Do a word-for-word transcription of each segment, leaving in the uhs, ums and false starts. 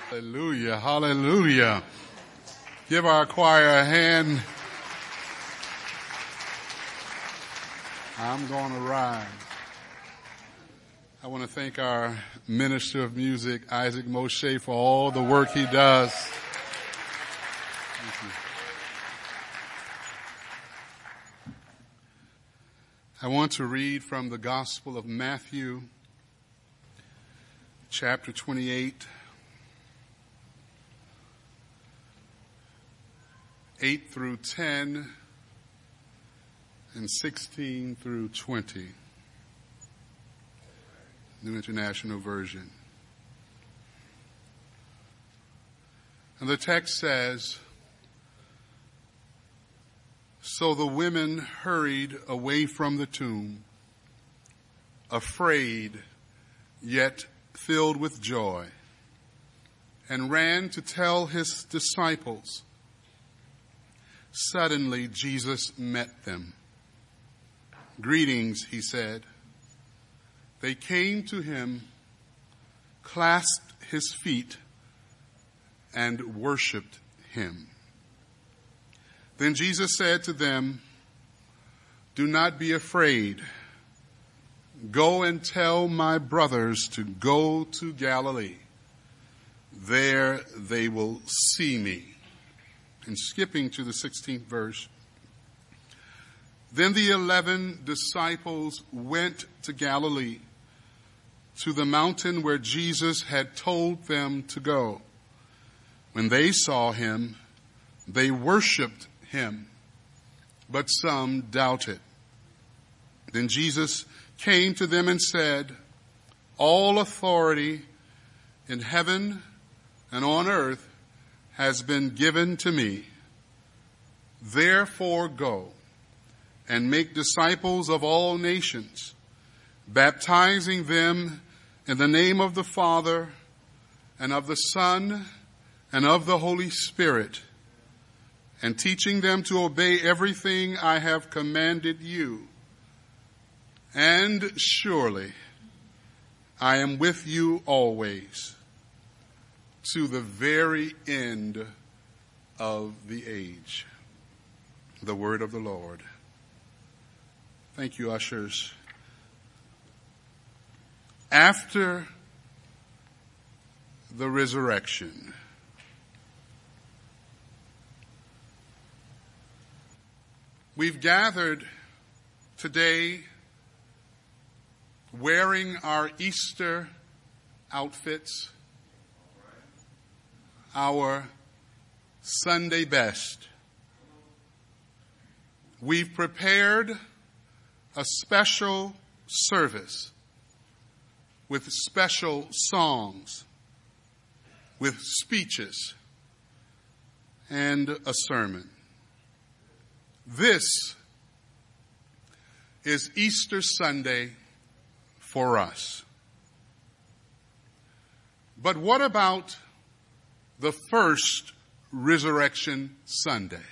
Hallelujah, hallelujah. Give our choir a hand. I'm going to ride. I want to thank our minister of music, Isaac Moshe, for all the work he does. Thank you. I want to read from the Gospel of Matthew, chapter twenty-eight, eight through ten, and sixteen through twenty. New International Version. And the text says, "So the women hurried away from the tomb, afraid, yet filled with joy, and ran to tell his disciples. Suddenly Jesus met them. 'Greetings,' he said. They came to him, clasped his feet, and worshiped him. Then Jesus said to them, 'Do not be afraid. Go and tell my brothers to go to Galilee. There they will see me.'" And skipping to the sixteenth verse. "Then the eleven disciples went to Galilee, to the mountain where Jesus had told them to go. When they saw him, they worshiped him, but some doubted. Then Jesus came to them and said, 'All authority in heaven and on earth has been given to me. Therefore go and make disciples of all nations, baptizing them in the name of the Father and of the Son and of the Holy Spirit, and teaching them to obey everything I have commanded you. And surely I am with you always, to the very end of the age.'" The word of the Lord. Thank you, ushers. After the resurrection, we've gathered today wearing our Easter outfits, our Sunday best. We've prepared a special service with special songs, with speeches, and a sermon. This is Easter Sunday for us. But what about the first Resurrection Sunday?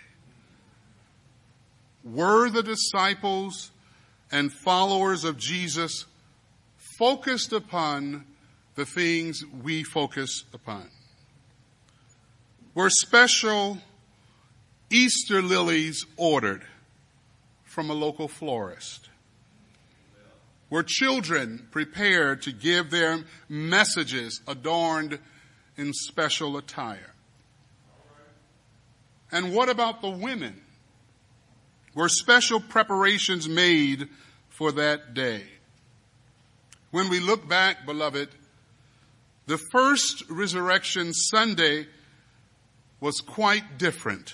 Were the disciples and followers of Jesus focused upon the things we focus upon? Were special Easter lilies ordered from a local florist? Were children prepared to give their messages adorned in special attire? And what about the women? Were special preparations made for that day? When we look back, beloved, the first Resurrection Sunday was quite different.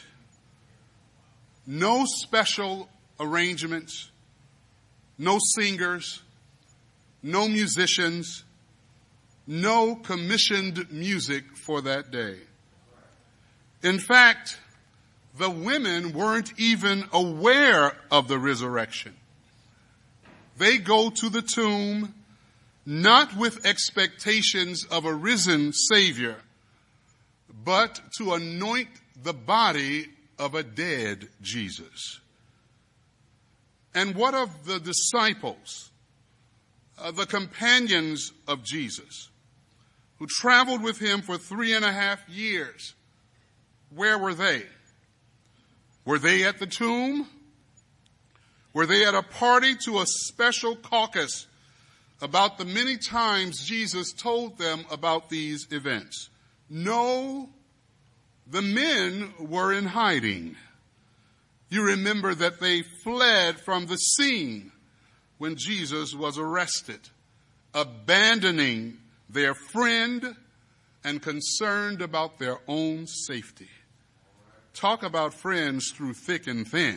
No special arrangements, no singers, no musicians, no commissioned music for that day. In fact, the women weren't even aware of the resurrection. They go to the tomb not with expectations of a risen Savior, but to anoint the body of a dead Jesus. And what of the disciples, uh, the companions of Jesus? who traveled with him for three and a half years. Where were they? Were they at the tomb? Were they at a party to a special caucus about the many times Jesus told them about these events? No, the men were in hiding. You remember that they fled from the scene when Jesus was arrested, abandoning their friend and concerned about their own safety. Talk about friends through thick and thin.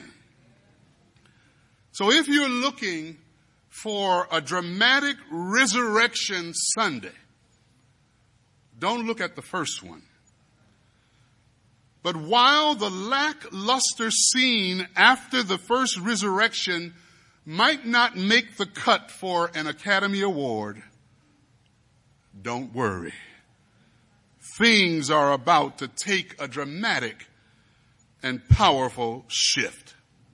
So if you're looking for a dramatic resurrection Sunday, don't look at the first one. But while the lackluster scene after the first resurrection might not make the cut for an Academy Award, don't worry. Things are about to take a dramatic and powerful shift.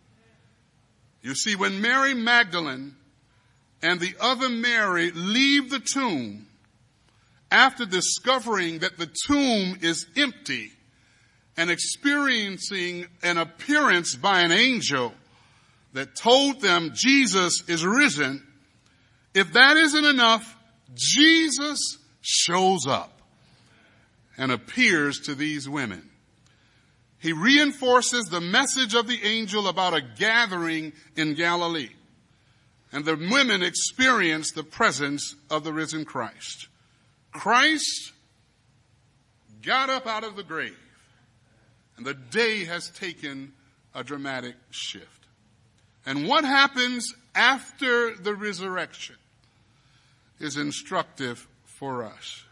You see, when Mary Magdalene and the other Mary leave the tomb after discovering that the tomb is empty and experiencing an appearance by an angel that told them Jesus is risen, if that isn't enough, Jesus shows up and appears to these women. He reinforces the message of the angel about a gathering in Galilee. And the women experience the presence of the risen Christ. Christ got up out of the grave, and the day has taken a dramatic shift. And what happens after the resurrection is instructive for us.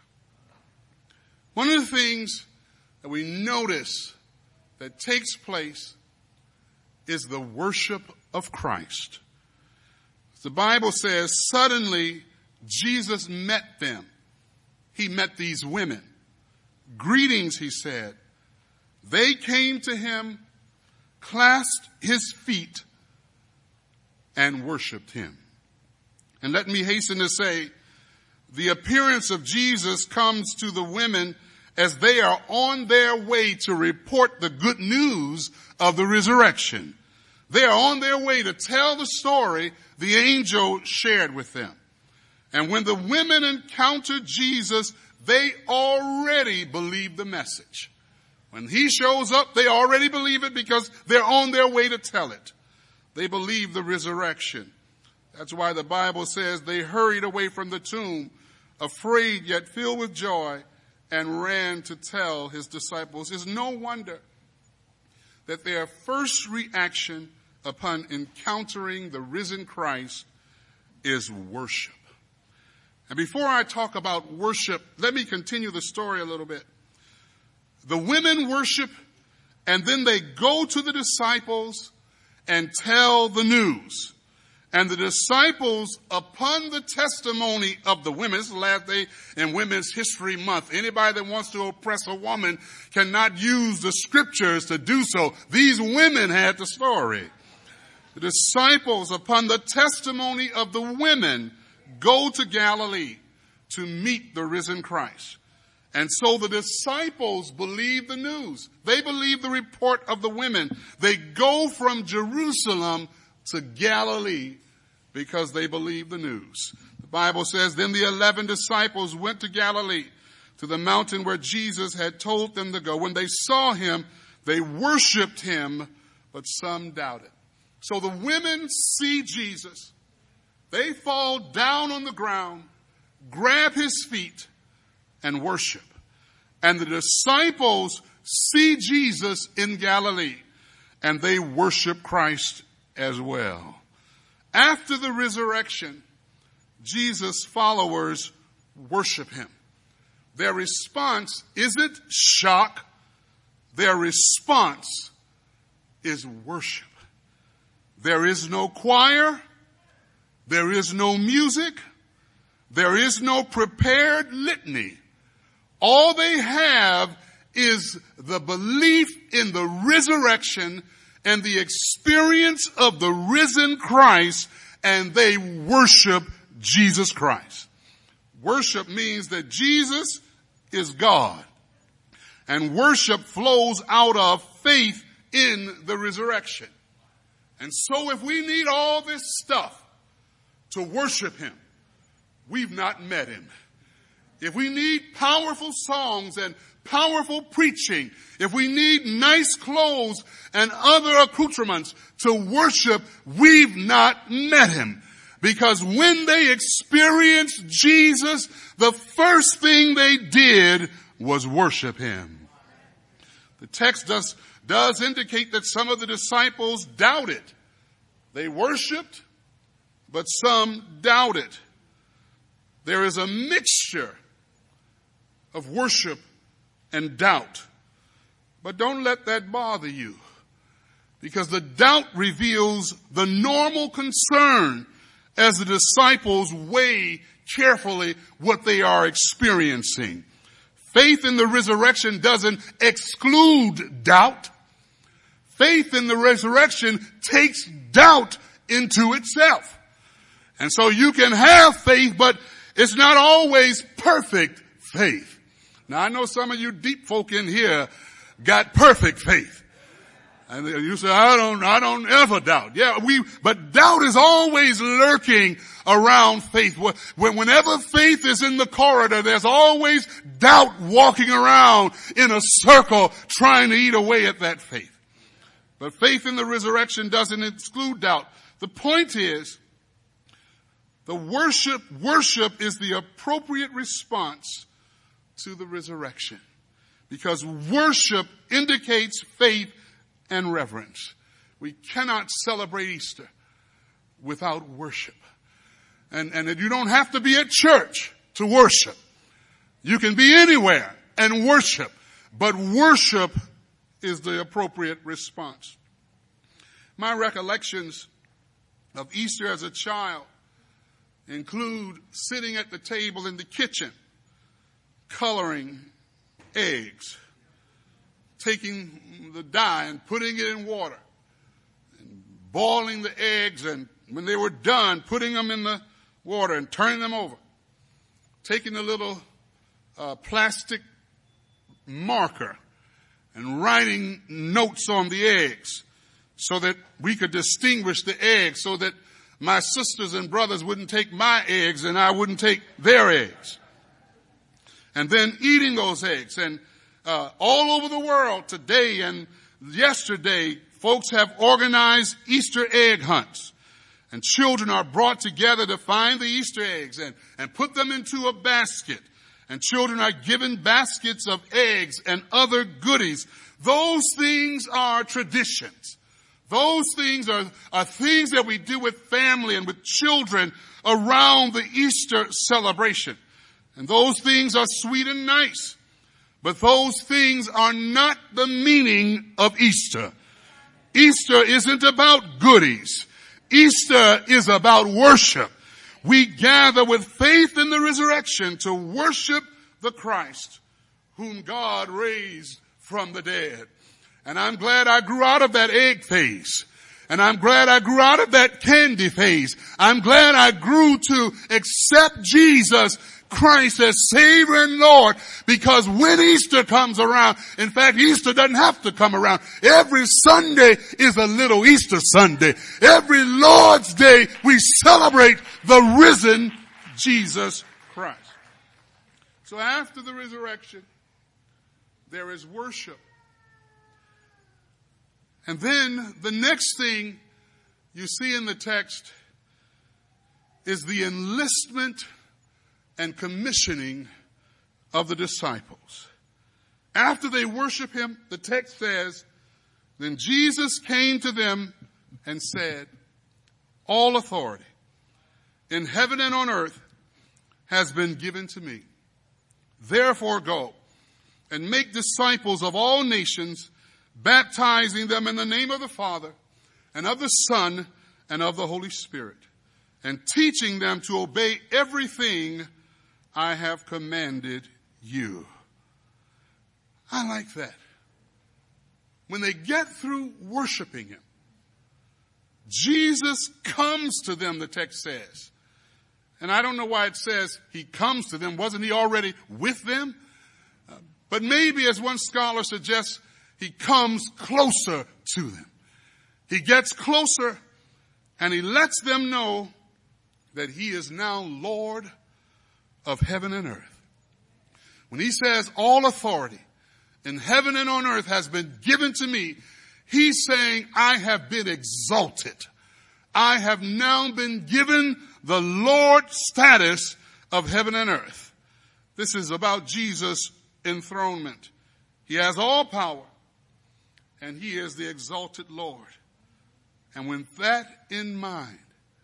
One of the things that we notice that takes place is the worship of Christ. The Bible says, suddenly Jesus met them. He met these women. Greetings, he said. They came to him, clasped his feet, and worshiped him. And let me hasten to say, the appearance of Jesus comes to the women as they are on their way to report the good news of the resurrection. They are on their way to tell the story the angel shared with them. And when the women encountered Jesus, they already believe the message. When he shows up, they already believe it because they're on their way to tell it. They believe the resurrection. That's why the Bible says they hurried away from the tomb, afraid yet filled with joy, and ran to tell his disciples. It's no wonder that their first reaction upon encountering the risen Christ is worship. And before I talk about worship, let me continue the story a little bit. The women worship, and then they go to the disciples and tell the news. And the disciples, upon the testimony of the women, this is the last day in Women's History Month. Anybody that wants to oppress a woman cannot use the scriptures to do so. These women had the story. The disciples, upon the testimony of the women, go to Galilee to meet the risen Christ. And so the disciples believe the news. They believe the report of the women. They go from Jerusalem to Galilee because they believe the news. The Bible says, then the eleven disciples went to Galilee, to the mountain where Jesus had told them to go. When they saw him, they worshiped him, but some doubted. So the women see Jesus. They fall down on the ground, grab his feet, and worship. And the disciples see Jesus in Galilee, and they worship Christ as well. After the resurrection, Jesus' followers worship him. Their response isn't shock. Their response is worship. There is no choir. There is no music. There is no prepared litany. All they have is the belief in the resurrection and the experience of the risen Christ, and they worship Jesus Christ. Worship means that Jesus is God. And worship flows out of faith in the resurrection. And so if we need all this stuff to worship him, we've not met him. If we need powerful songs and powerful preaching, if we need nice clothes and other accoutrements to worship, we've not met him. Because when they experienced Jesus, the first thing they did was worship him. The text does, does indicate that some of the disciples doubted. They worshiped, but some doubted. There is a mixture of worship and doubt. But don't let that bother you, because the doubt reveals the normal concern as the disciples weigh carefully what they are experiencing. Faith in the resurrection doesn't exclude doubt. Faith in the resurrection takes doubt into itself. And so you can have faith, but it's not always perfect faith. Now I know some of you deep folk in here got perfect faith. And you say, I don't, I don't ever doubt. Yeah, we, but doubt is always lurking around faith. Whenever faith is in the corridor, there's always doubt walking around in a circle trying to eat away at that faith. But faith in the resurrection doesn't exclude doubt. The point is, the worship, worship is the appropriate response to the resurrection. Because worship indicates faith and reverence. We cannot celebrate Easter without worship. And, and you don't have to be at church to worship. You can be anywhere and worship. But worship is the appropriate response. My recollections of Easter as a child include sitting at the table in the kitchen, coloring eggs, taking the dye and putting it in water, and boiling the eggs, and when they were done, putting them in the water and turning them over, taking a little uh, plastic marker and writing notes on the eggs so that we could distinguish the eggs, so that my sisters and brothers wouldn't take my eggs and I wouldn't take their eggs. And then eating those eggs. And uh, all over the world today and yesterday, folks have organized Easter egg hunts. And children are brought together to find the Easter eggs and, and put them into a basket. And children are given baskets of eggs and other goodies. Those things are traditions. Those things are, are things that we do with family and with children around the Easter celebration. And those things are sweet and nice. But those things are not the meaning of Easter. Easter isn't about goodies. Easter is about worship. We gather with faith in the resurrection to worship the Christ whom God raised from the dead. And I'm glad I grew out of that egg phase. And I'm glad I grew out of that candy phase. I'm glad I grew to accept Jesus Christ as Savior and Lord, because when Easter comes around, in fact, Easter doesn't have to come around. Every Sunday is a little Easter Sunday. Every Lord's Day we celebrate the risen Jesus Christ. So after the resurrection, there is worship. And then the next thing you see in the text is the enlistment and commissioning of the disciples. After they worship him, the text says, then Jesus came to them and said, all authority in heaven and on earth has been given to me. Therefore go and make disciples of all nations, baptizing them in the name of the Father and of the Son and of the Holy Spirit, and teaching them to obey everything I have commanded you. I like that. When they get through worshiping him, Jesus comes to them, the text says, And I don't know why it says he comes to them. Wasn't he already with them? Uh, but maybe, as one scholar suggests, he comes closer to them. He gets closer and he lets them know that he is now Lord of heaven and earth. When he says all authority in heaven and on earth has been given to me, he's saying I have been exalted. I have now been given the Lord status of heaven and earth. This is about Jesus' enthronement. He has all power and he is the exalted Lord. And with that in mind,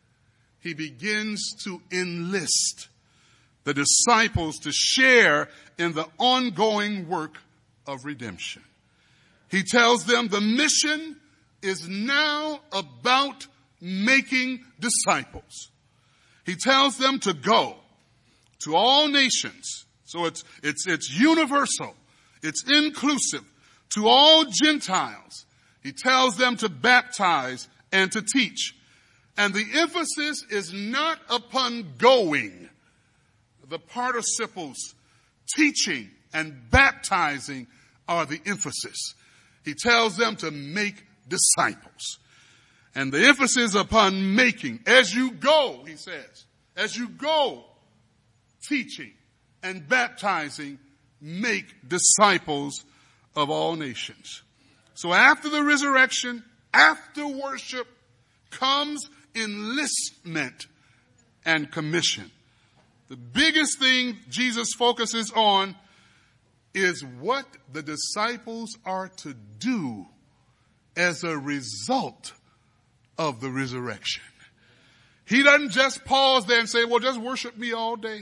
he begins to enlist the disciples to share in the ongoing work of redemption. He tells them the mission is now about making disciples. He tells them to go to all nations. So it's, it's, it's universal. It's inclusive to all Gentiles. He tells them to baptize and to teach. And the emphasis is not upon going. The participles, teaching and baptizing, are the emphasis. He tells them to make disciples. And the emphasis upon making. As you go, he says, as you go teaching and baptizing, make disciples of all nations. So after the resurrection, after worship, comes enlistment and commission. The biggest thing Jesus focuses on is what the disciples are to do as a result of the resurrection. He doesn't just pause there and say, well, just worship me all day.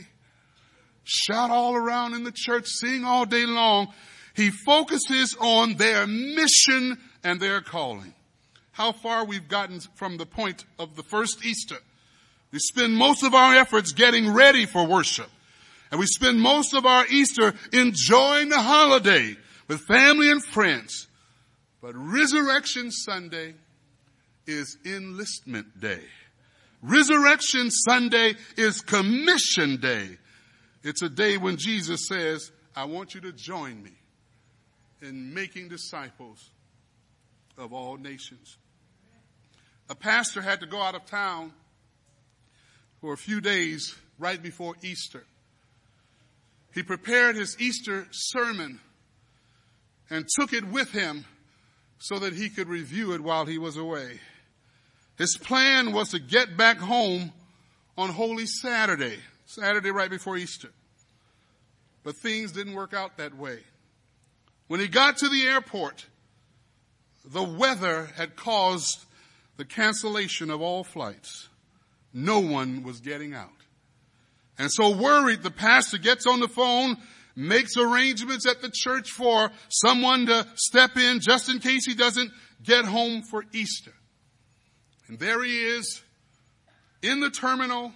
Shout all around in the church, sing all day long. He focuses on their mission and their calling. How far we've gotten from the point of the first Easter. We spend most of our efforts getting ready for worship. And we spend most of our Easter enjoying the holiday with family and friends. But Resurrection Sunday is Enlistment Day. Resurrection Sunday is Commission Day. It's a day when Jesus says, I want you to join me in making disciples of all nations. A pastor had to go out of town for a few days right before Easter. He prepared his Easter sermon and took it with him so that he could review it while he was away. His plan was to get back home on Holy Saturday, Saturday right before Easter. But things didn't work out that way. When he got to the airport, the weather had caused the cancellation of all flights. No one was getting out. And so worried, the pastor gets on the phone, makes arrangements at the church for someone to step in just in case he doesn't get home for Easter. And there he is in the terminal,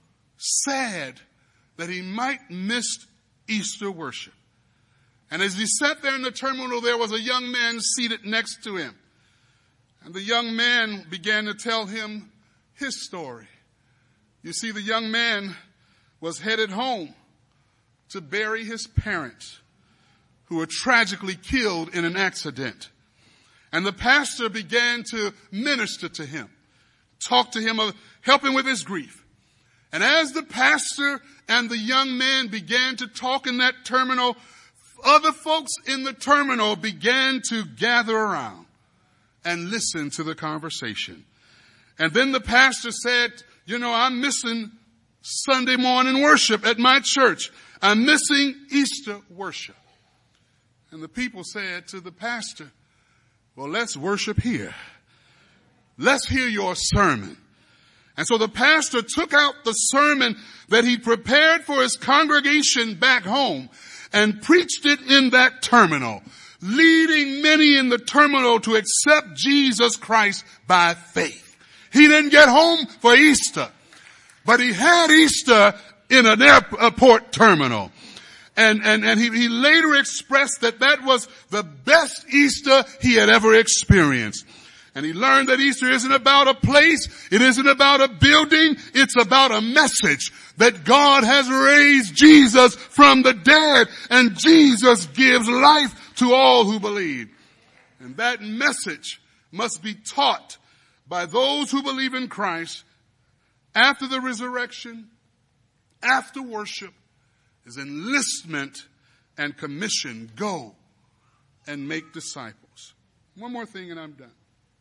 sad that he might miss Easter worship. And as he sat there in the terminal, there was a young man seated next to him. And the young man began to tell him his story. You see, the young man was headed home to bury his parents who were tragically killed in an accident. And the pastor began to minister to him, talk to him, help him with his grief. And as the pastor and the young man began to talk in that terminal, other folks in the terminal began to gather around and listen to the conversation. And then the pastor said, you know, I'm missing Sunday morning worship at my church. I'm missing Easter worship. And the people said to the pastor, well, let's worship here. Let's hear your sermon. And so the pastor took out the sermon that he prepared for his congregation back home and preached it in that terminal, leading many in the terminal to accept Jesus Christ by faith. He didn't get home for Easter, but he had Easter in an airport terminal. And, and, and he, he later expressed that that was the best Easter he had ever experienced. And he learned that Easter isn't about a place. It isn't about a building. It's about a message that God has raised Jesus from the dead, and Jesus gives life to all who believe. And that message must be taught by those who believe in Christ after the resurrection, after worship, is enlistment and commission. Go and make disciples. One more thing and I'm done.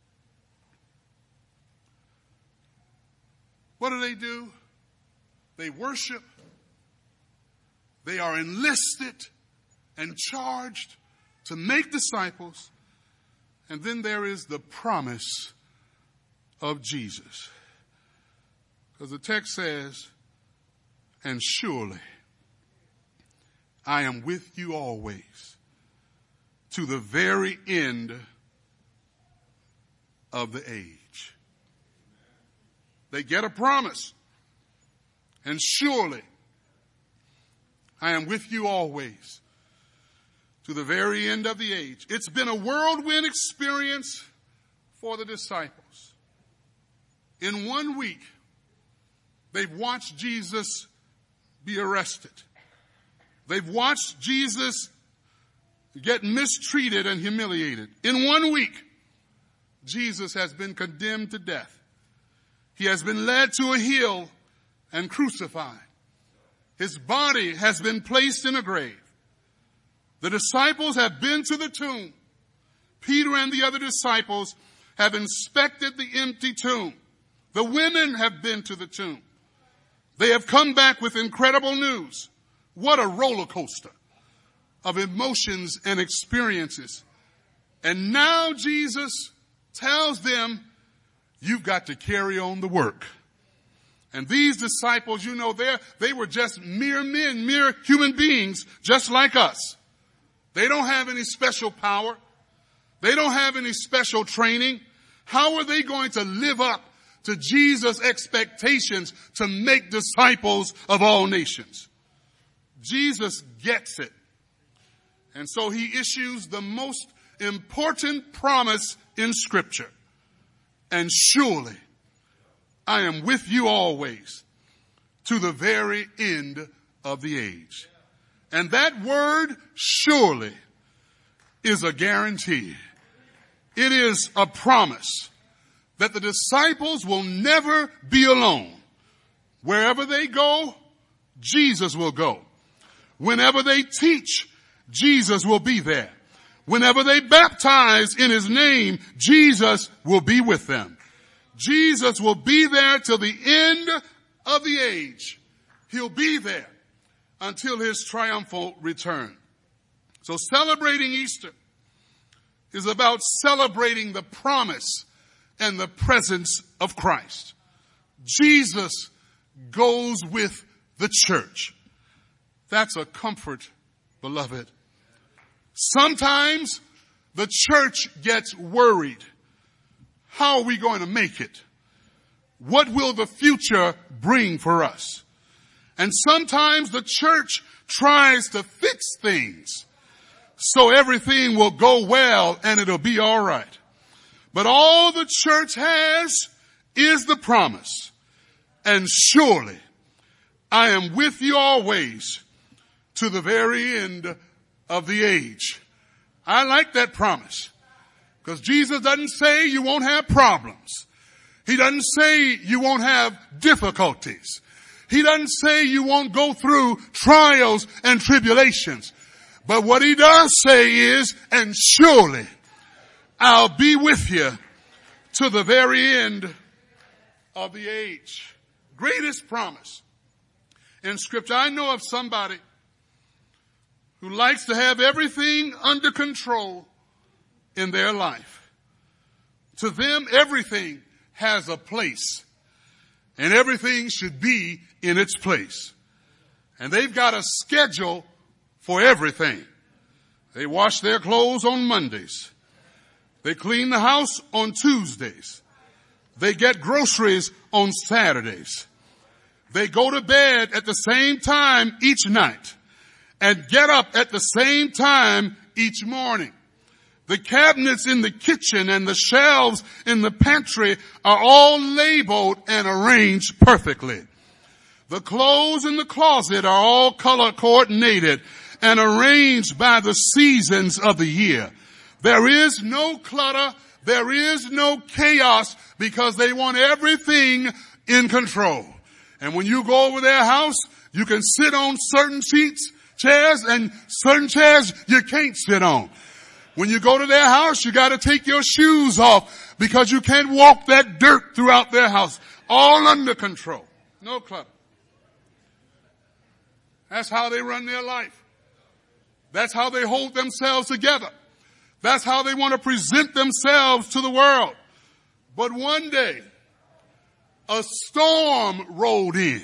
What do they do? They worship. They are enlisted and charged to make disciples. And then there is the promise of Jesus. Because the text says, and surely I am with you always to the very end of the age. They get a promise. And surely I am with you always to the very end of the age. It's been a whirlwind experience for the disciples. In one week, they've watched Jesus be arrested. They've watched Jesus get mistreated and humiliated. In one week, Jesus has been condemned to death. He has been led to a hill and crucified. His body has been placed in a grave. The disciples have been to the tomb. Peter and the other disciples have inspected the empty tomb. The women have been to the tomb. They have come back with incredible news. What a roller coaster of emotions and experiences. And now Jesus tells them, you've got to carry on the work. And these disciples, you know, they they were just mere men, mere human beings, just like us. They don't have any special power. They don't have any special training. How are they going to live up to Jesus' expectations to make disciples of all nations? Jesus gets it. And so he issues the most important promise in Scripture. And surely I am with you always to the very end of the age. And that word surely is a guarantee. It is a promise that the disciples will never be alone. Wherever they go, Jesus will go. Whenever they teach, Jesus will be there. Whenever they baptize in his name, Jesus will be with them. Jesus will be there till the end of the age. He'll be there until his triumphal return. So celebrating Easter is about celebrating the promise and the presence of Christ. Jesus goes with the church. That's a comfort, beloved. Sometimes the church gets worried. How are we going to make it? What will the future bring for us? And sometimes the church tries to fix things so everything will go well and it'll be all right. But all the church has is the promise. And surely I am with you always to the very end of the age. I like that promise because Jesus doesn't say you won't have problems. He doesn't say you won't have difficulties. He doesn't say you won't go through trials and tribulations. But what he does say is, and surely I'll be with you to the very end of the age. Greatest promise in Scripture. I know of somebody who likes to have everything under control in their life. To them, everything has a place, and everything should be in its place. And they've got a schedule for everything. They wash their clothes on Mondays. They clean the house on Tuesdays. They get groceries on Saturdays. They go to bed at the same time each night and get up at the same time each morning. The cabinets in the kitchen and the shelves in the pantry are all labeled and arranged perfectly. The clothes in the closet are all color coordinated and arranged by the seasons of the year. There is no clutter. There is no chaos because they want everything in control. And when you go over their house, you can sit on certain seats, chairs, and certain chairs you can't sit on. When you go to their house, you got to take your shoes off because you can't walk that dirt throughout their house. All under control. No clutter. That's how they run their life. That's how they hold themselves together. That's how they want to present themselves to the world. But one day, a storm rolled in.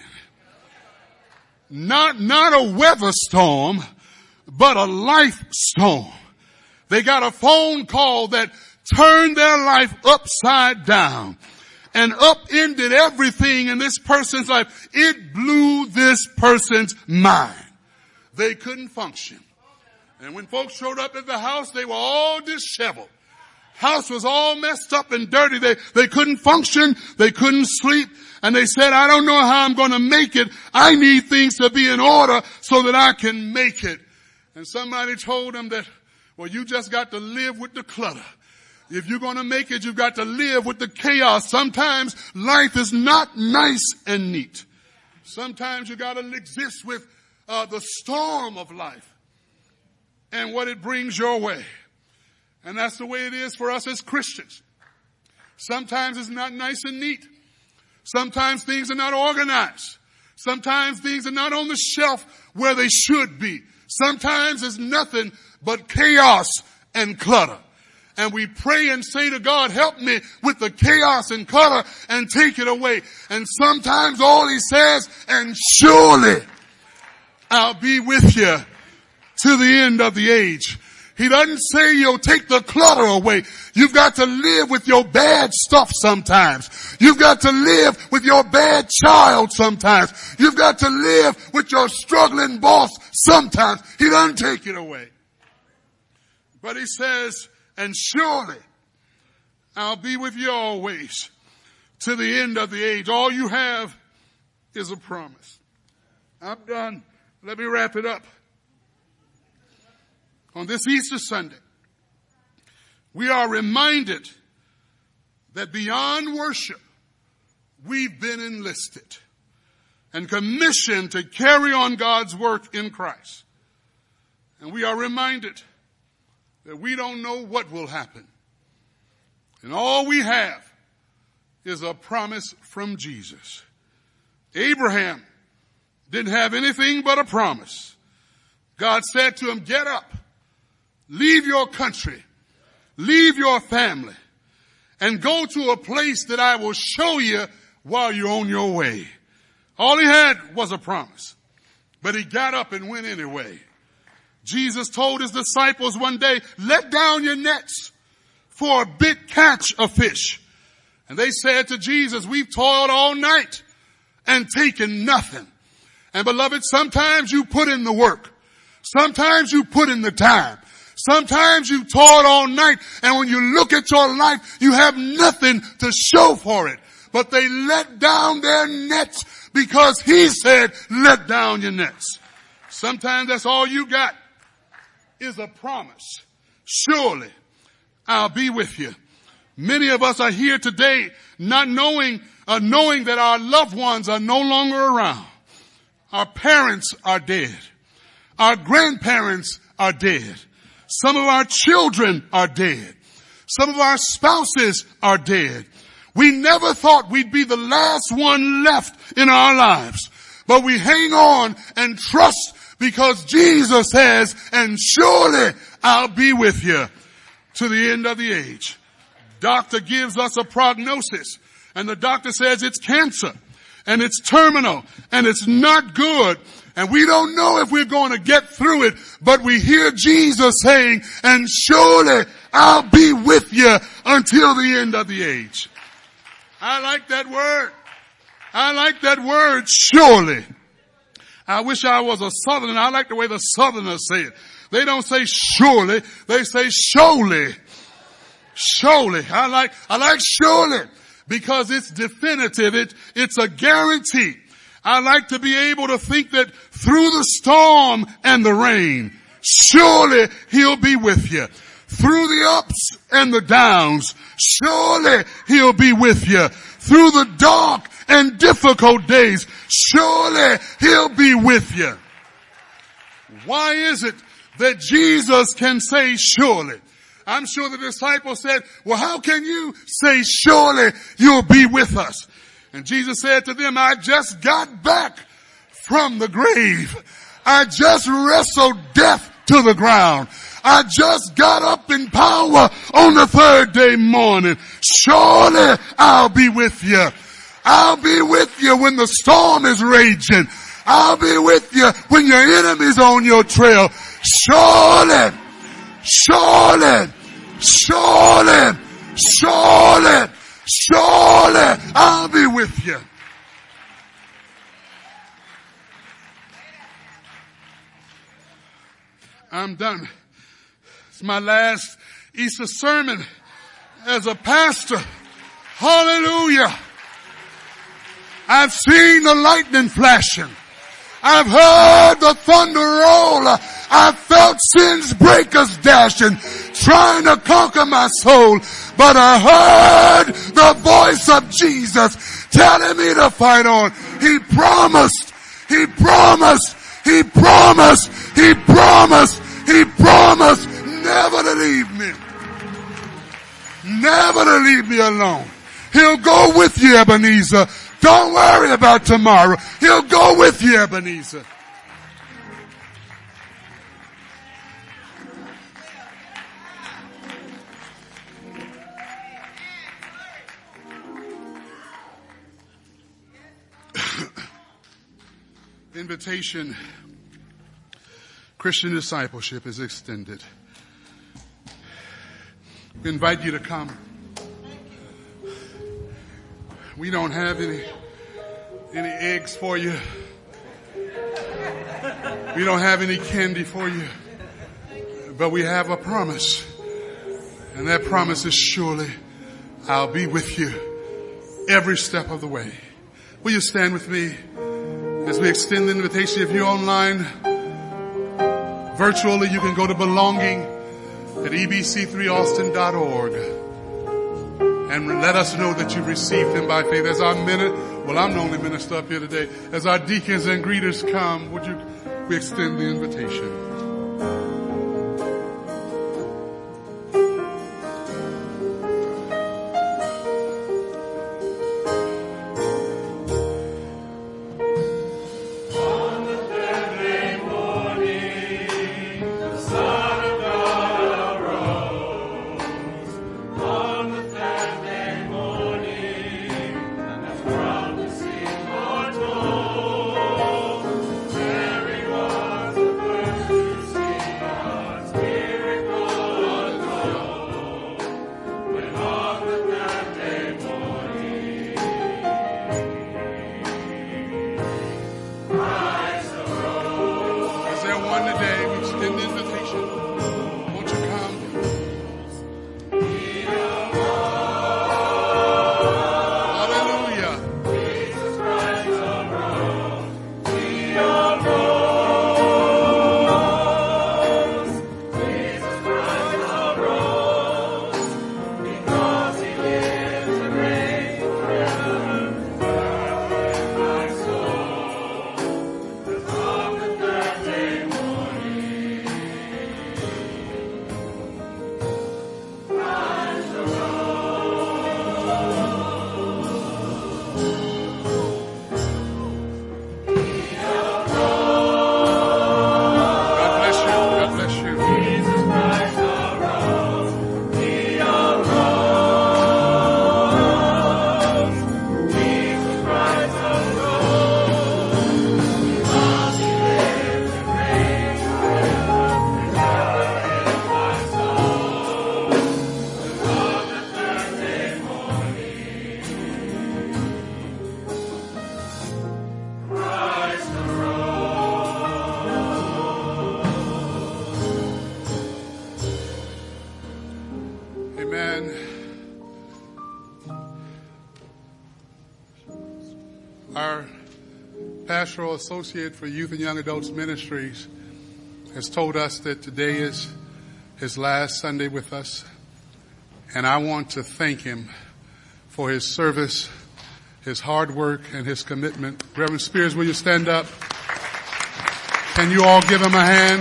Not, not a weather storm, but a life storm. They got a phone call that turned their life upside down and upended everything in this person's life. It blew this person's mind. They couldn't function. And when folks showed up at the house, they were all disheveled. House was all messed up and dirty. They, they couldn't function. They couldn't sleep. And they said, I don't know how I'm going to make it. I need things to be in order so that I can make it. And somebody told them that, well, you just got to live with the clutter. If you're going to make it, you've got to live with the chaos. Sometimes life is not nice and neat. Sometimes you got to exist with uh, the storm of life and what it brings your way. And that's the way it is for us as Christians. Sometimes it's not nice and neat. Sometimes things are not organized. Sometimes things are not on the shelf where they should be. Sometimes it's nothing but chaos and clutter. And we pray and say to God, help me with the chaos and clutter and take it away. And sometimes all he says, and surely I'll be with you to the end of the age. He doesn't say you'll take the clutter away. You've got to live with your bad stuff sometimes. You've got to live with your bad child sometimes. You've got to live with your struggling boss sometimes. He doesn't take it away. But he says, and surely I'll be with you always to the end of the age. All you have is a promise. I'm done. Let me wrap it up. On this Easter Sunday, we are reminded that beyond worship, we've been enlisted and commissioned to carry on God's work in Christ. And we are reminded that we don't know what will happen. And all we have is a promise from Jesus. Abraham didn't have anything but a promise. God said to him, get up. Leave your country, leave your family, and go to a place that I will show you while you're on your way. All he had was a promise, but he got up and went anyway. Jesus told his disciples one day, let down your nets for a big catch of fish. And they said to Jesus, we've toiled all night and taken nothing. And beloved, sometimes you put in the work. Sometimes you put in the time. Sometimes you toiled all night, and when you look at your life, you have nothing to show for it. But they let down their nets because he said, let down your nets. Sometimes that's all you got is a promise. Surely I'll be with you. Many of us are here today not knowing, uh, knowing that our loved ones are no longer around. Our parents are dead. Our grandparents are dead. Some of our children are dead. Some of our spouses are dead. We never thought we'd be the last one left in our lives. But we hang on and trust because Jesus says, and surely I'll be with you to the end of the age. Doctor gives us a prognosis, and the doctor says it's cancer, and it's terminal, and it's not good. And we don't know if we're going to get through it, but we hear Jesus saying, and surely I'll be with you until the end of the age. I like that word. I like that word, surely. I wish I was a southerner. I like the way the southerners say it. They don't say surely. They say surely. Surely. I like, I like surely because it's definitive. It, it's a guarantee. I like to be able to think that through the storm and the rain, surely he'll be with you. Through the ups and the downs, surely he'll be with you. Through the dark and difficult days, surely he'll be with you. Why is it that Jesus can say surely? I'm sure the disciples said, well, how can you say surely you'll be with us? And Jesus said to them, I just got back from the grave. I just wrestled death to the ground. I just got up in power on the third day morning. Surely I'll be with you. I'll be with you when the storm is raging. I'll be with you when your enemy's on your trail. Surely, surely, surely, surely, surely I'll be with you. I'm done. It's my last Easter sermon as a pastor. Hallelujah. I've seen the lightning flashing. I've heard the thunder roll. I've felt sin's breakers dashing, trying to conquer my soul. But I heard the voice of Jesus telling me to fight on. He promised, he promised, he promised, he promised, he promised never to leave me. Never to leave me alone. He'll go with you, Ebenezer. Don't worry about tomorrow. He'll go with you, Ebenezer. Invitation, Christian discipleship is extended. We invite you to come. We don't have any, any eggs for you. We don't have any candy for you. But we have a promise. And that promise is surely I'll be with you every step of the way. Will you stand with me as we extend the invitation? If you're online, virtually, you can go to belonging at e b c three austin dot org and let us know that you've received him by faith. As our minute, well, I'm the only minister up here today. As our deacons and greeters come, would you, we extend the invitation. Amen. Our pastoral associate for Youth and Young Adults Ministries has told us that today is his last Sunday with us. And I want to thank him for his service, his hard work, and his commitment. Reverend Spears, will you stand up? Can you all give him a hand?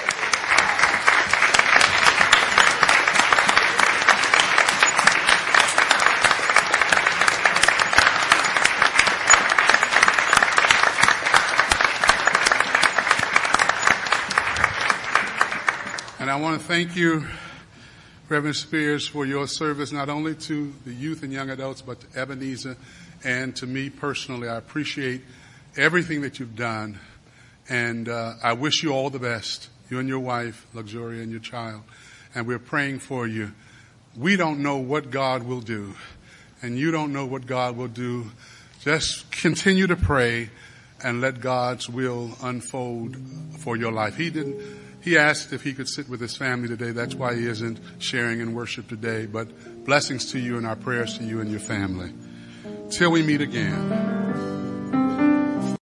And I want to thank you, Reverend Spears, for your service not only to the youth and young adults, but to Ebenezer and to me personally. I appreciate everything that you've done, and uh, I wish you all the best, you and your wife, Luxuria, and your child. And we're praying for you. We don't know what God will do, and you don't know what God will do. Just continue to pray and let God's will unfold for your life. He didn't. He asked if he could sit with his family today. That's why he isn't sharing in worship today. But blessings to you and our prayers to you and your family. Till we meet again.